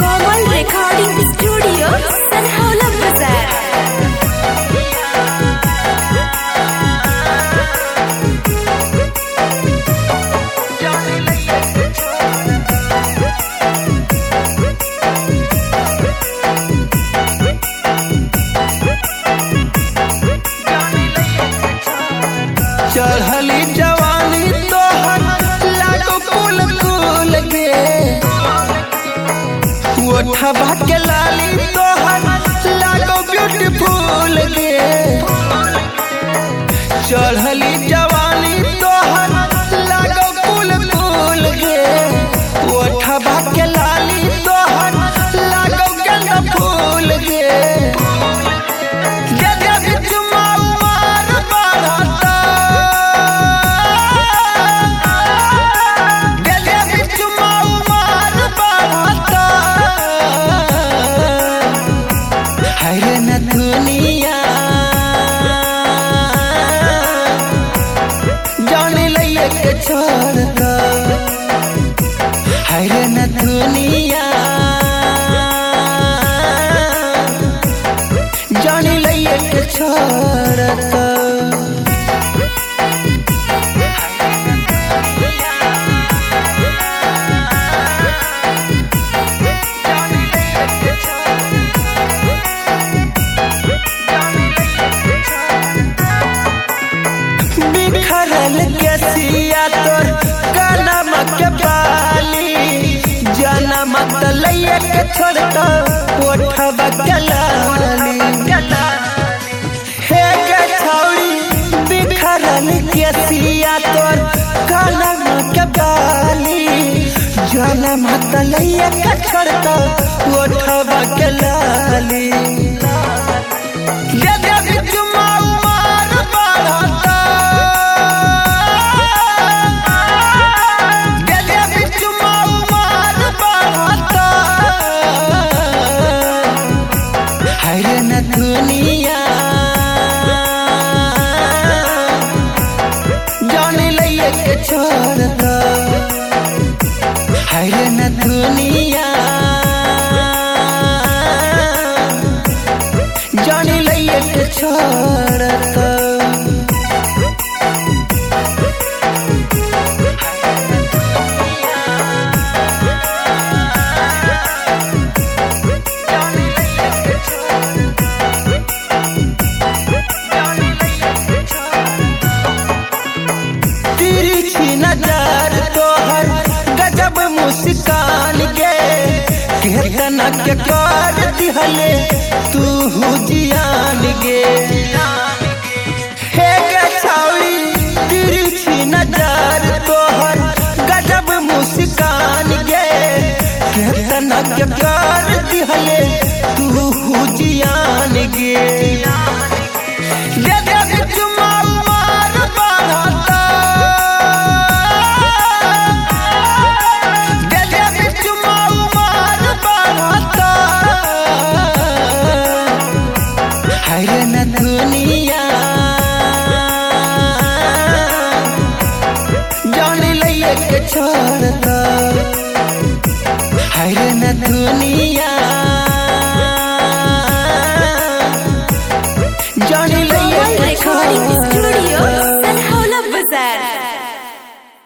Komal Recording Studio, Sanhaula Bazaar. चढ़ली जवानी तोहर लागो कुल कुल गे ओठबा के लाली तोहर लागो ब्यूटीफुल गे चढ़ली जवानी तोहर लागो कुल कुल गे ओठबा के लाली तोहर लागो गेंदा फूल गे दुनिया जाने लइए के छोड़ दो है न दुनिया जाने लइए के छोड़ दो बिखरल के सिया तोर कलम के बाली जनम तलैया के छोड़ता ओठबा के लाली हे गे छौरी बिखरल के सिया तोर कलम के बाली जनम तलैया के छोड़ता ओठबा के लाली दुनिया जाने लइए के छोड़ दो है न दुनिया जाने लइए के छोड़ दो नजर तोहर गजब मुस्कान गे केतना के कर दिहले तू जियान गे हे गे छौरी तिरछी नजर तोहर गजब मुस्कान गे केतना के कर दिहले तू जियान गे दुनिया जाने लइए के छोड़ दो है न दुनिया